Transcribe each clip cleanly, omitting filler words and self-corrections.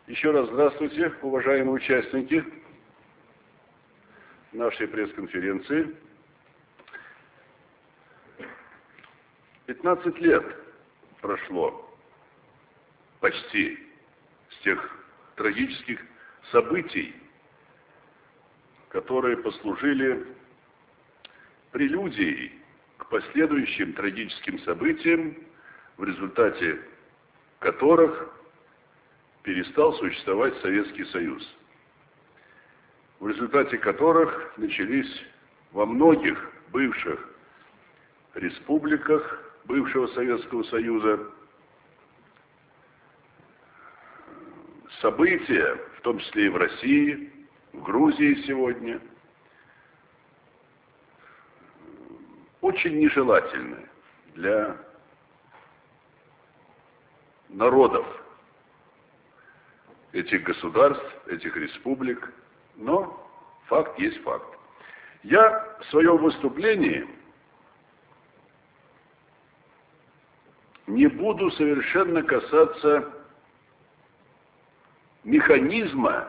Еще раз здравствуйте, уважаемые участники нашей пресс-конференции. 15 лет прошло почти с тех трагических событий, которые послужили прелюдией к последующим трагическим событиям, в результате которых перестал существовать Советский Союз, в результате которых начались во многих бывших республиках бывшего Советского Союза события, в том числе и в России, в Грузии сегодня, очень нежелательны для народов этих государств, этих республик, но факт есть факт. Я в своем выступлении не буду совершенно касаться механизма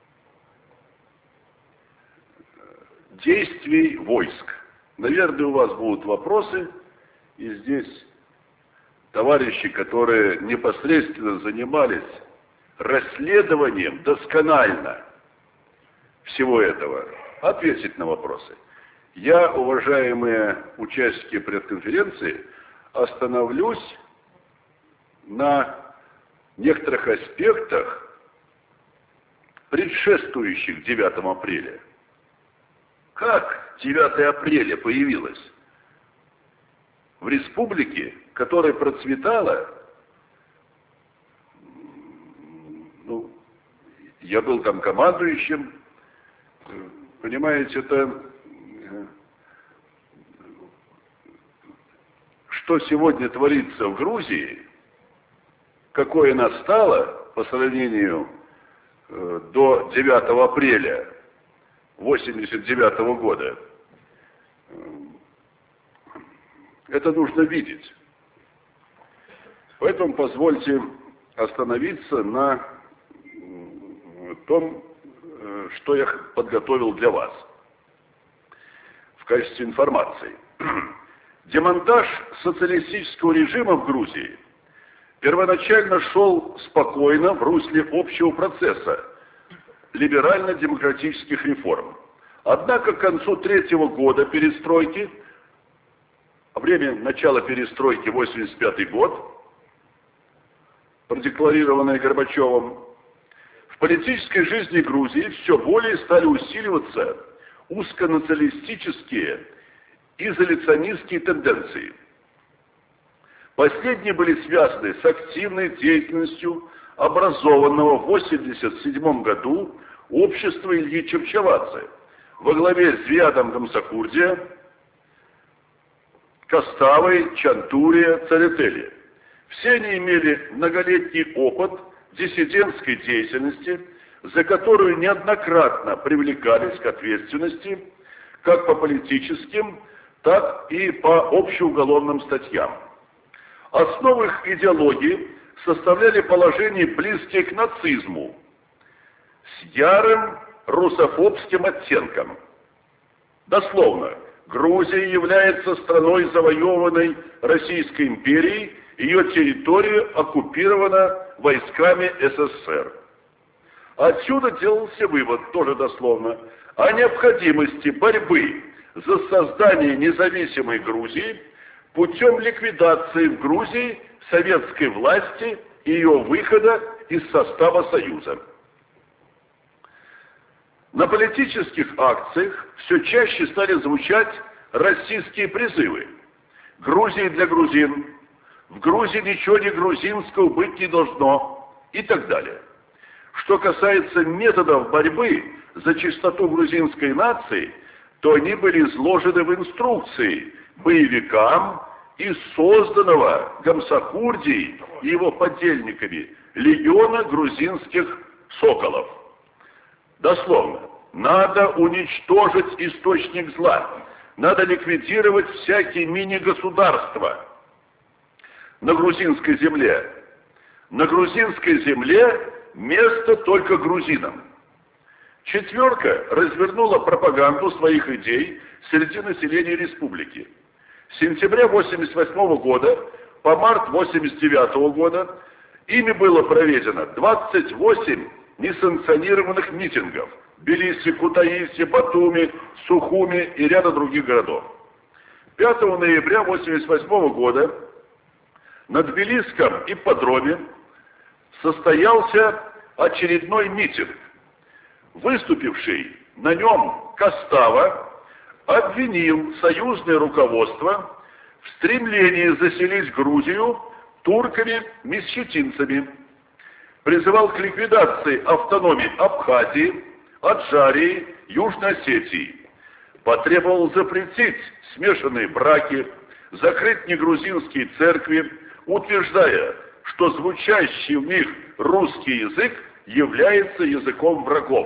действий войск. Наверное, у вас будут вопросы, и здесь товарищи, которые непосредственно занимались расследованием досконально всего этого, ответить на вопросы. Я, уважаемые участники пресс-конференции, остановлюсь на некоторых аспектах, предшествующих 9 апреля. Как 9 апреля появилось в республике, которая процветала? Я был там командующим, понимаете, это что сегодня творится в Грузии, какое настало по сравнению до 9 апреля 1989 года, это нужно видеть. Поэтому позвольте остановиться на том, что я подготовил для вас в качестве информации. Демонтаж социалистического режима в Грузии первоначально шел спокойно в русле общего процесса либерально-демократических реформ. Однако к концу третьего года перестройки, время начала перестройки 1985 год, продекларированное Горбачевым, в политической жизни Грузии все более стали усиливаться узконационалистические изоляционистские тенденции. Последние были связаны с активной деятельностью образованного в 1987 году общества Ильи Чапчавадзе во главе с Зиадом Гамсакурдия, Коставой, Чантурия, Царетели. Все они имели многолетний опыт диссидентской деятельности, за которую неоднократно привлекались к ответственности как по политическим, так и по общеуголовным статьям. Основу их идеологии составляли положения, близкие к нацизму, с ярым русофобским оттенком. Дословно, Грузия является страной, завоеванной Российской империей, ее территория оккупирована войсками СССР. Отсюда делался вывод, тоже дословно, о необходимости борьбы за создание независимой Грузии путем ликвидации в Грузии советской власти и ее выхода из состава Союза. На политических акциях все чаще стали звучать российские призывы. Грузия для грузин, в Грузии ничего не грузинского быть не должно и так далее. Что касается методов борьбы за чистоту грузинской нации, то они были изложены в инструкции боевикам из созданного Гамсакурдией и его подельниками легиона грузинских соколов. Дословно, надо уничтожить источник зла, надо ликвидировать всякие мини-государства на грузинской земле. На грузинской земле место только грузинам. Четверка развернула пропаганду своих идей среди населения республики. С сентября 1988 года по март 1989 года ими было проведено 28 несанкционированных митингов в Тбилиси, Кутаиси, Батуми, Сухуми и ряда других городов. 5 ноября 1988 года на Тбилисском ипподроме состоялся очередной митинг. Выступивший на нем Костава обвинил союзное руководство в стремлении заселить Грузию турками-месчетинцами, призывал к ликвидации автономии Абхазии, Аджарии, Южной Осетии, потребовал запретить смешанные браки, закрыть негрузинские церкви, утверждая, что звучащий в них русский язык является языком врагов.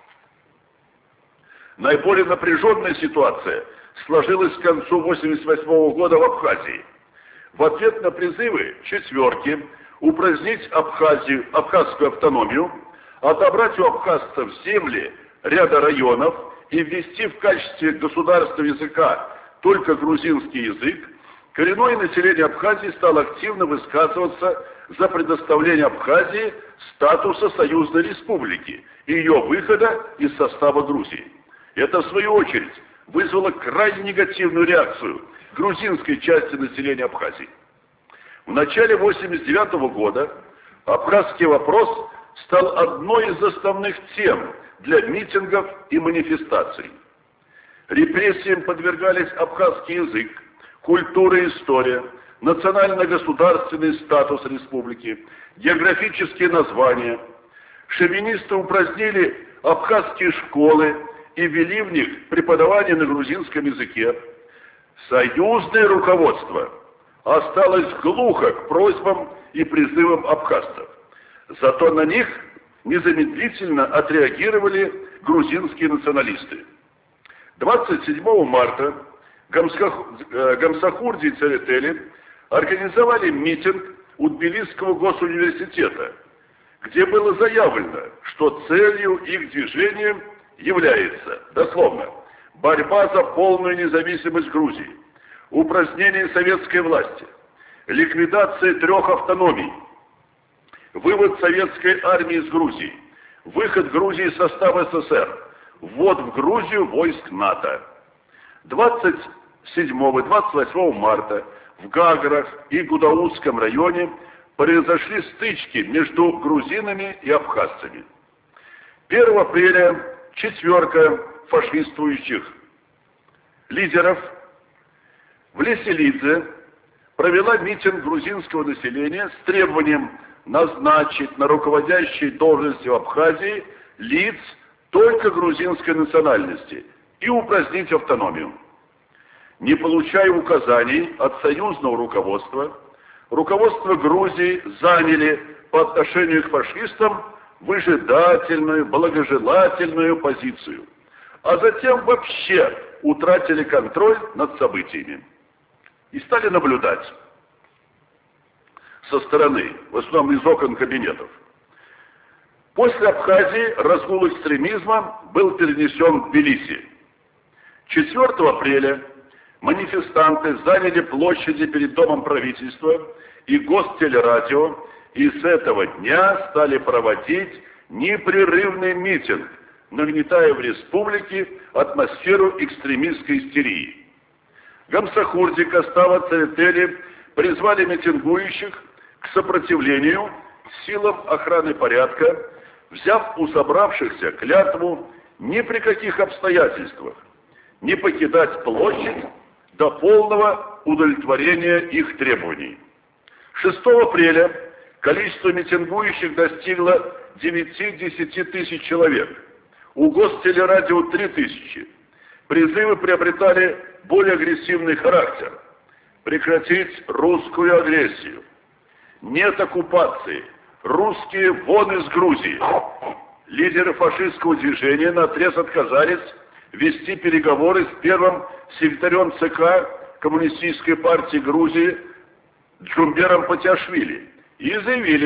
Наиболее напряженная ситуация сложилась к концу 1988 года в Абхазии. В ответ на призывы четверки упразднить абхазскую автономию, отобрать у абхазцев земли ряда районов и ввести в качестве государственного языка только грузинский язык, коренное население Абхазии стало активно высказываться за предоставление Абхазии статуса союзной республики и ее выхода из состава Грузии. Это, в свою очередь, вызвало крайне негативную реакцию грузинской части населения Абхазии. В начале 1989 года абхазский вопрос стал одной из основных тем для митингов и манифестаций. Репрессиям подвергались абхазский язык, культура и история, национально-государственный статус республики, географические названия. Шовинисты упразднили абхазские школы и ввели в них преподавание на грузинском языке. Союзное руководство осталось глухо к просьбам и призывам абхазцев. Зато на них незамедлительно отреагировали грузинские националисты. 27 марта Гамсахурди и Церетели организовали митинг у Тбилисского госуниверситета, где было заявлено, что целью их движения является, дословно, борьба за полную независимость Грузии, упразднение советской власти, ликвидация 3 автономий, вывод советской армии из Грузии, выход Грузии из состава СССР, ввод в Грузию войск НАТО. 27 и 28 марта в Гаграх и Гудаутском районе произошли стычки между грузинами и абхазцами. 1 апреля четверка фашистующих лидеров в Леселидзе провела митинг грузинского населения с требованием назначить на руководящие должности в Абхазии лиц только грузинской национальности и упразднить автономию. Не получая указаний от союзного руководства, руководство Грузии заняли по отношению к фашистам выжидательную, благожелательную позицию, а затем вообще утратили контроль над событиями и стали наблюдать со стороны, в основном из окон кабинетов. После Абхазии разгул экстремизма был перенесен в Тбилиси. 4 апреля манифестанты заняли площади перед Домом правительства и Гостелерадио, и с этого дня стали проводить непрерывный митинг, нагнетая в республике атмосферу экстремистской истерии. Гамсахурди, Костава, Церетели призвали митингующих к сопротивлению силам охраны порядка, взяв у собравшихся клятву ни при каких обстоятельствах не покидать площадь до полного удовлетворения их требований. 6 апреля количество митингующих достигло 9-10 тысяч человек. У Гостелерадио 3 тысячи. Призывы приобретали более агрессивный характер. Прекратить русскую агрессию. Нет оккупации. Русские вон из Грузии. Лидеры фашистского движения наотрез отказались вести переговоры с первым секретарем ЦК Коммунистической партии Грузии Джумбером Патиашвили и заявили,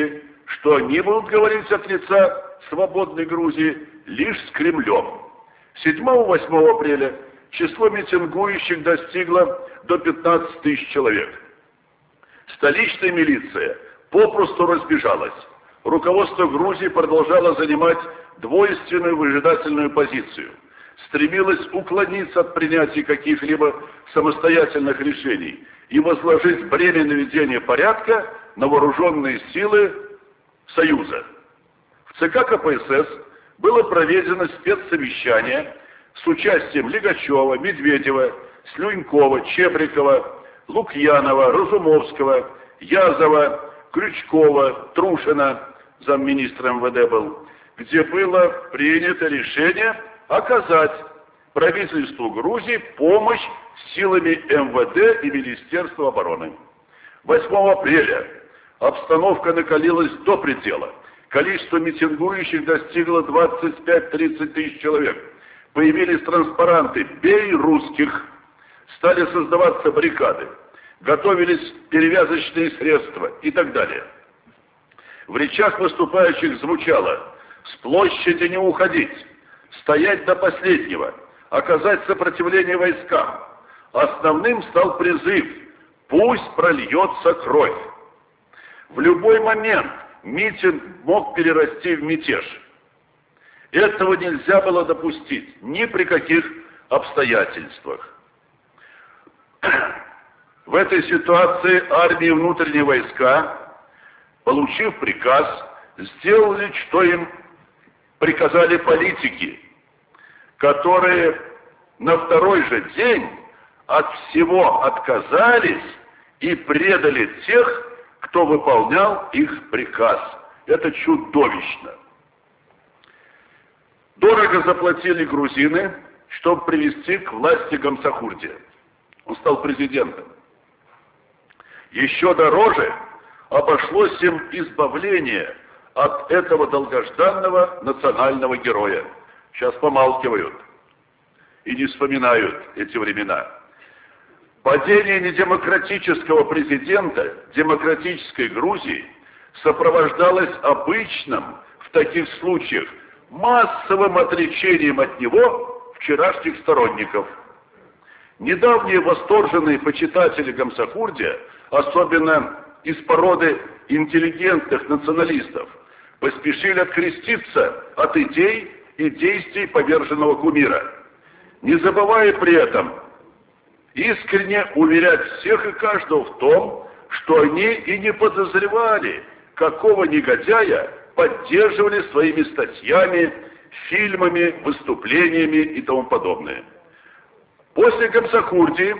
что они будут говорить от лица свободной Грузии лишь с Кремлем. 7-8 апреля число митингующих достигло до 15 тысяч человек. Столичная милиция попросту разбежалась. Руководство Грузии продолжало занимать двойственную выжидательную позицию. Стремилось уклониться от принятия каких-либо самостоятельных решений и возложить бремя наведения порядка на вооруженные силы Союза. В ЦК КПСС было проведено спецсовещание с участием Лигачева, Медведева, Слюнькова, Чебрикова, Лукьянова, Разумовского, Язова, Крючкова, Трушина, замминистра МВД был, где было принято решение оказать правительству Грузии помощь силами МВД и Министерства обороны. 8 апреля обстановка накалилась до предела. Количество митингующих достигло 25-30 тысяч человек. Появились транспаранты «Бей русских», стали создаваться баррикады, готовились перевязочные средства и так далее. В речах выступающих звучало: «С площади не уходить, стоять до последнего, оказать сопротивление войскам». Основным стал призыв: «Пусть прольется кровь». В любой момент митинг мог перерасти в мятеж. Этого нельзя было допустить ни при каких обстоятельствах. В этой ситуации армия и внутренние войска, получив приказ, сделали, что им приказали политики, которые на второй же день от всего отказались и предали тех, кто выполнял их приказ. Это чудовищно. Дорого заплатили грузины, чтобы привести к власти Гамсахурдия. Он стал президентом. Еще дороже обошлось им избавление от этого долгожданного национального героя. Сейчас помалкивают и не вспоминают эти времена. Падение недемократического президента демократической Грузии сопровождалось обычным в таких случаях массовым отречением от него вчерашних сторонников. Недавние восторженные почитатели Гамсахурдия, особенно из породы интеллигентных националистов, поспешили откреститься от идей и действий поверженного кумира, не забывая при этом искренне уверять всех и каждого в том, что они и не подозревали, какого негодяя поддерживали своими статьями, фильмами, выступлениями и тому подобное. После Гамсахурдии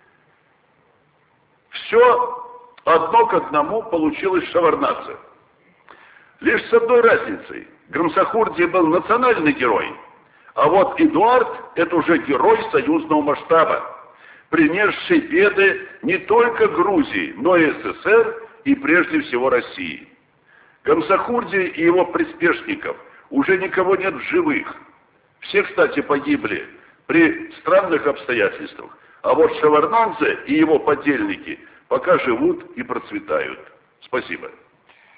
все одно к одному получилось шаварнаться. Лишь с одной разницей: Гамсахурдия был национальный герой, а вот Эдуард — это уже герой союзного масштаба, принесший беды не только Грузии, но и СССР и прежде всего России. Гамсахурдия и его приспешников уже никого нет в живых. Все, кстати, погибли при странных обстоятельствах. А вот Шеварднадзе и его подельники пока живут и процветают. Спасибо.